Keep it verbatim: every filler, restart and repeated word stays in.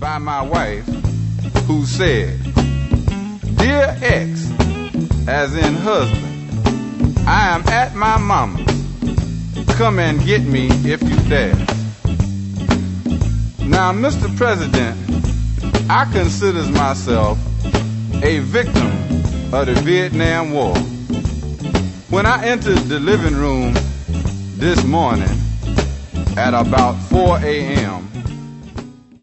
by my wife, who said, "Dear X," as in husband, "I am at my mama's. Come and get me if you dare." Now, Mister President, I consider myself a victim of the Vietnam War. When I entered the living room this morning at about four a m,